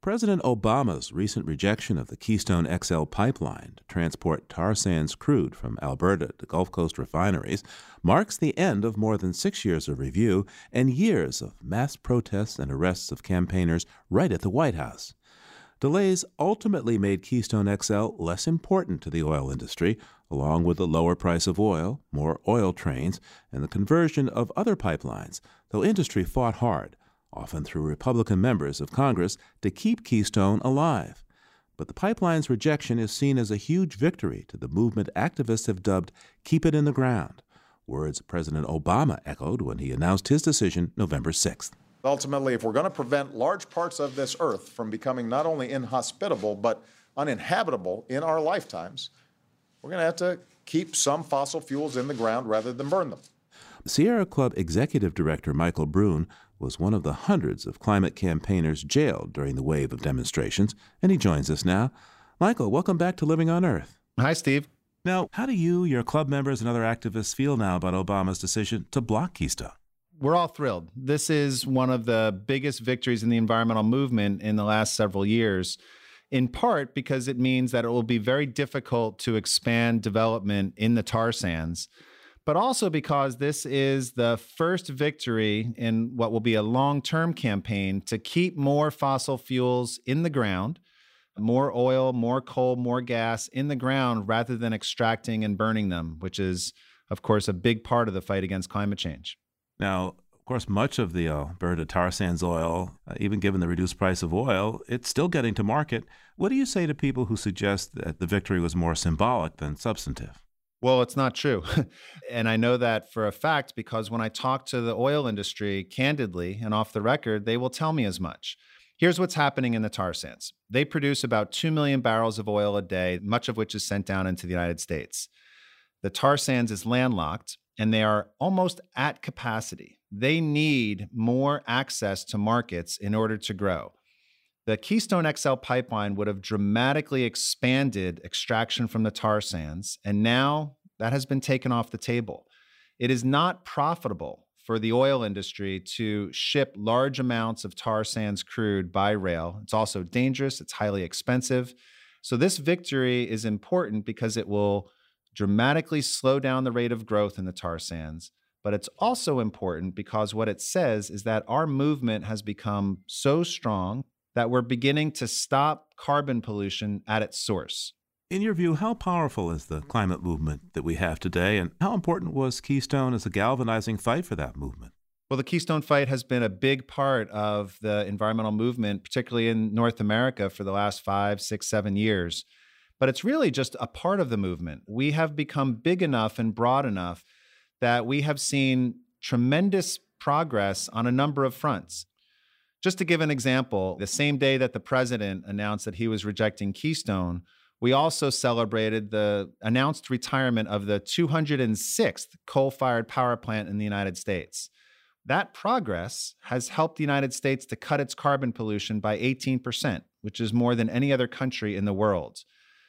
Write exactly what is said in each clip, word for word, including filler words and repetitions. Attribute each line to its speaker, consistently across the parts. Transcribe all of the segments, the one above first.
Speaker 1: President Obama's recent rejection of the Keystone X L pipeline to transport tar sands crude from Alberta to Gulf Coast refineries marks the end of more than six years of review and years of mass protests and arrests of campaigners right at the White House. Delays ultimately made Keystone X L less important to the oil industry, along with the lower price of oil, more oil trains, and the conversion of other pipelines, though industry fought hard, often through Republican members of Congress, to keep Keystone alive. But the pipeline's rejection is seen as a huge victory to the movement activists have dubbed "Keep It in the Ground," words President Obama echoed when he announced his decision November sixth.
Speaker 2: Ultimately, if we're going to prevent large parts of this earth from becoming not only inhospitable but uninhabitable in our lifetimes, we're going to have to keep some fossil fuels in the ground rather than burn them.
Speaker 1: Sierra Club Executive Director Michael Brune was one of the hundreds of climate campaigners jailed during the wave of demonstrations, and he joins us now. Michael, welcome back to Living on Earth.
Speaker 3: Hi, Steve.
Speaker 1: Now, how do you, your club members, and other activists feel now about Obama's decision to block Keystone?
Speaker 3: We're all thrilled. This is one of the biggest victories in the environmental movement in the last several years, in part because it means that it will be very difficult to expand development in the tar sands, but also because this is the first victory in what will be a long-term campaign to keep more fossil fuels in the ground, more oil, more coal, more gas in the ground rather than extracting and burning them, which is, of course, a big part of the fight against climate change.
Speaker 1: Now, of course, much of the Alberta tar sands oil, uh, even given the reduced price of oil, it's still getting to market. What do you say to people who suggest that the victory was more symbolic than substantive?
Speaker 3: Well, it's not true. And I know that for a fact because when I talk to the oil industry candidly and off the record, they will tell me as much. Here's what's happening in the tar sands. They produce about two million barrels of oil a day, much of which is sent down into the United States. The tar sands is landlocked, and they are almost at capacity. They need more access to markets in order to grow. The Keystone X L pipeline would have dramatically expanded extraction from the tar sands, and now that has been taken off the table. It is not profitable for the oil industry to ship large amounts of tar sands crude by rail. It's also dangerous, it's highly expensive. So this victory is important because it will dramatically slow down the rate of growth in the tar sands. But it's also important because what it says is that our movement has become so strong that we're beginning to stop carbon pollution at its source.
Speaker 1: In your view, how powerful is the climate movement that we have today, and how important was Keystone as a galvanizing fight for that movement?
Speaker 3: Well, the Keystone fight has been a big part of the environmental movement, particularly in North America for the last five, six, seven years. But it's really just a part of the movement. We have become big enough and broad enough that we have seen tremendous progress on a number of fronts. Just to give an example, the same day that the president announced that he was rejecting Keystone, we also celebrated the announced retirement of the two hundred sixth coal-fired power plant in the United States. That progress has helped the United States to cut its carbon pollution by eighteen percent, which is more than any other country in the world.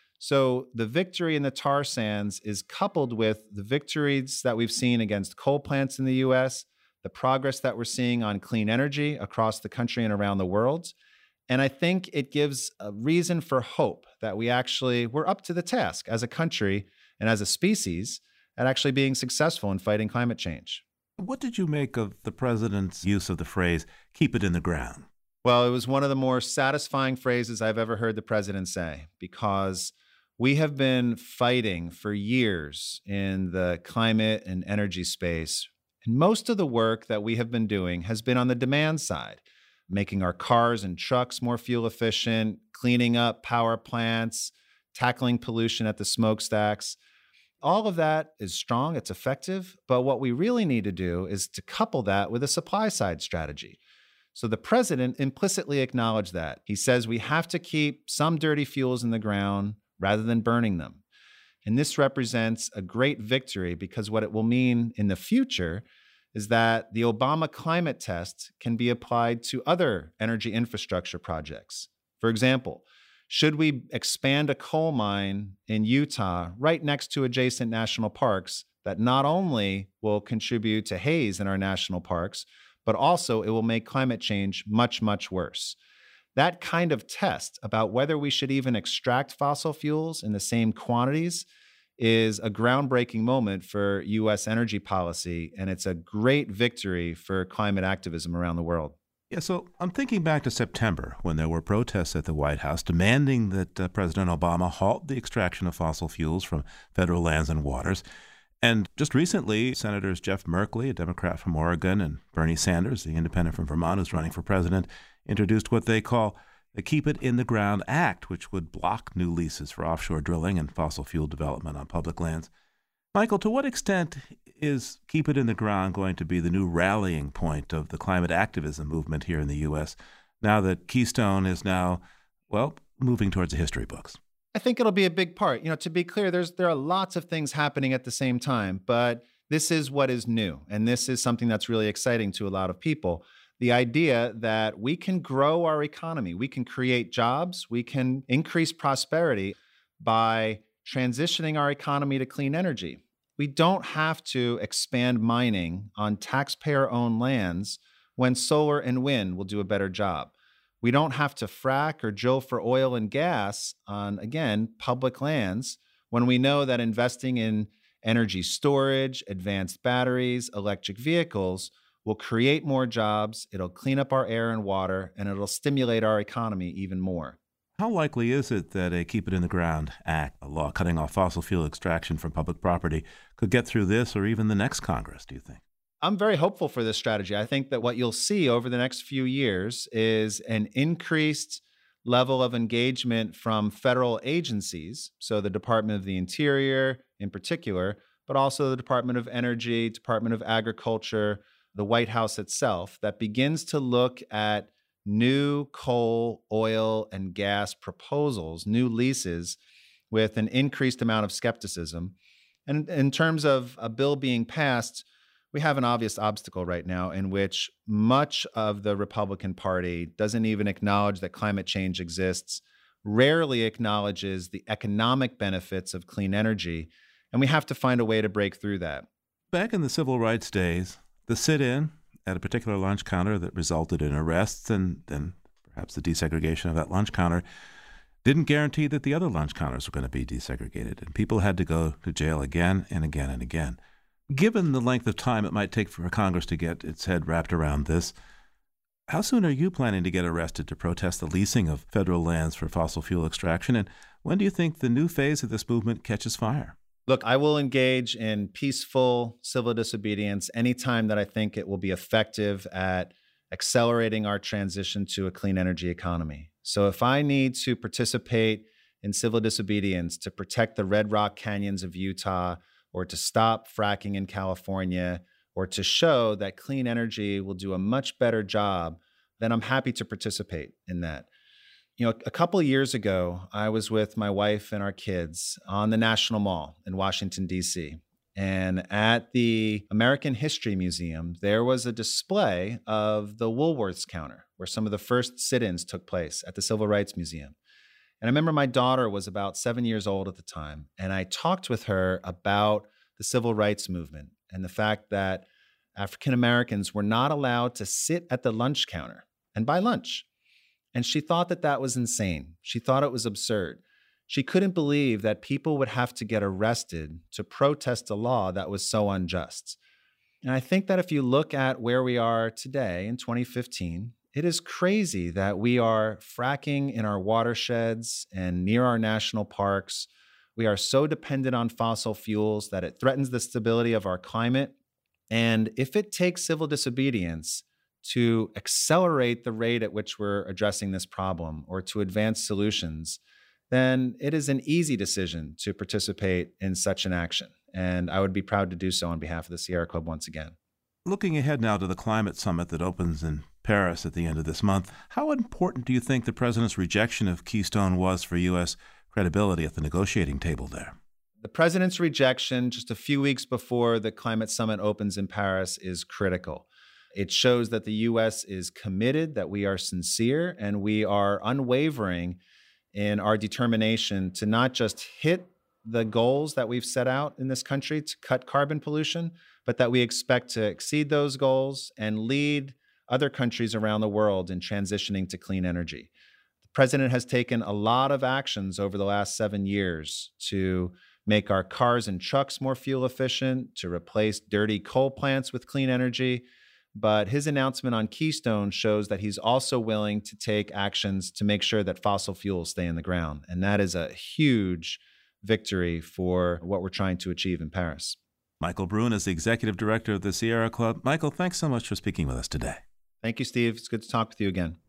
Speaker 3: So the victory in the tar sands is coupled with the victories that we've seen against coal plants in the U S, the progress that we're seeing on clean energy across the country and around the world. And I think it gives a reason for hope that we actually, we're up to the task as a country and as a species at actually being successful in fighting climate change.
Speaker 1: What did you make of the president's use of the phrase, "keep it in the ground"?
Speaker 3: Well, it was one of the more satisfying phrases I've ever heard the president say, because we have been fighting for years in the climate and energy space. And most of the work that we have been doing has been on the demand side, making our cars and trucks more fuel efficient, cleaning up power plants, tackling pollution at the smokestacks. All of that is strong, it's effective, but what we really need to do is to couple that with a supply side strategy. So the president implicitly acknowledged that. He says we have to keep some dirty fuels in the ground rather than burning them. And this represents a great victory because what it will mean in the future is that the Obama climate test can be applied to other energy infrastructure projects. For example, should we expand a coal mine in Utah right next to adjacent national parks that not only will contribute to haze in our national parks, but also it will make climate change much, much worse. that kind of test about whether we should even extract fossil fuels in the same quantities is a groundbreaking moment for U S energy policy, and it's a great victory for climate activism around the world.
Speaker 1: Yeah, so I'm thinking back to September when there were protests at the White House demanding that uh, President Obama halt the extraction of fossil fuels from federal lands and waters. And just recently, Senators Jeff Merkley, a Democrat from Oregon, and Bernie Sanders, the independent from Vermont who's running for president, introduced what they call the Keep It in the Ground Act, which would block new leases for offshore drilling and fossil fuel development on public lands. Michael, to what extent is Keep It in the Ground going to be the new rallying point of the climate activism movement here in the U S now that Keystone is now, well, moving towards the history books?
Speaker 3: I think it'll be a big part. You know, to be clear, there's there are lots of things happening at the same time, but this is what is new. And this is something that's really exciting to a lot of people. The idea that we can grow our economy, we can create jobs, we can increase prosperity by transitioning our economy to clean energy. We don't have to expand mining on taxpayer-owned lands when solar and wind will do a better job. We don't have to frack or drill for oil and gas on, again, public lands when we know that investing in energy storage, advanced batteries, electric vehicles will create more jobs, it'll clean up our air and water, and it'll stimulate our economy even more.
Speaker 1: How likely is it that a Keep It in the Ground Act, a law cutting off fossil fuel extraction from public property, could get through this or even the next Congress, do you think?
Speaker 3: I'm very hopeful for this strategy. I think that what you'll see over the next few years is an increased level of engagement from federal agencies, so the Department of the Interior in particular, but also the Department of Energy, Department of Agriculture, the White House itself, that begins to look at new coal, oil, and gas proposals, new leases, with an increased amount of skepticism. And in terms of a bill being passed, we have an obvious obstacle right now in which much of the Republican Party doesn't even acknowledge that climate change exists, rarely acknowledges the economic benefits of clean energy, and we have to find a way to break through that.
Speaker 1: Back in the civil rights days, the sit-in at a particular lunch counter that resulted in arrests and then perhaps the desegregation of that lunch counter didn't guarantee that the other lunch counters were going to be desegregated, and people had to go to jail again and again and again. Given the length of time it might take for Congress to get its head wrapped around this, how soon are you planning to get arrested to protest the leasing of federal lands for fossil fuel extraction, and when do you think the new phase of this movement catches fire?
Speaker 3: Look, I will engage in peaceful civil disobedience anytime that I think it will be effective at accelerating our transition to a clean energy economy. So if I need to participate in civil disobedience to protect the Red Rock Canyons of Utah, or to stop fracking in California, or to show that clean energy will do a much better job, then I'm happy to participate in that. You know, a couple of years ago, I was with my wife and our kids on the National Mall in Washington, D C. And at the American History Museum, there was a display of the Woolworths counter, where some of the first sit-ins took place at the Civil Rights Museum. And I remember my daughter was about seven years old at the time, and I talked with her about the civil rights movement and the fact that African Americans were not allowed to sit at the lunch counter and buy lunch. And she thought that that was insane. She thought it was absurd. She couldn't believe that people would have to get arrested to protest a law that was so unjust. And I think that if you look at where we are today in twenty fifteen, it is crazy that we are fracking in our watersheds and near our national parks. We are so dependent on fossil fuels that it threatens the stability of our climate. And if it takes civil disobedience to accelerate the rate at which we're addressing this problem or to advance solutions, then it is an easy decision to participate in such an action. And I would be proud to do so on behalf of the Sierra Club once again.
Speaker 1: Looking ahead now to the climate summit that opens in Paris at the end of this month, how important do you think the president's rejection of Keystone was for U S credibility at the negotiating table there?
Speaker 3: The president's rejection just a few weeks before the climate summit opens in Paris is critical. It shows that the U S is committed, that we are sincere, and we are unwavering in our determination to not just hit the goals that we've set out in this country to cut carbon pollution, but that we expect to exceed those goals and lead other countries around the world in transitioning to clean energy. The president has taken a lot of actions over the last seven years to make our cars and trucks more fuel efficient, to replace dirty coal plants with clean energy. But his announcement on Keystone shows that he's also willing to take actions to make sure that fossil fuels stay in the ground. And that is a huge victory for what we're trying to achieve in Paris.
Speaker 1: Michael Brune is the executive director of the Sierra Club. Michael, thanks so much for speaking with us today.
Speaker 3: Thank you, Steve. It's good to talk with you again.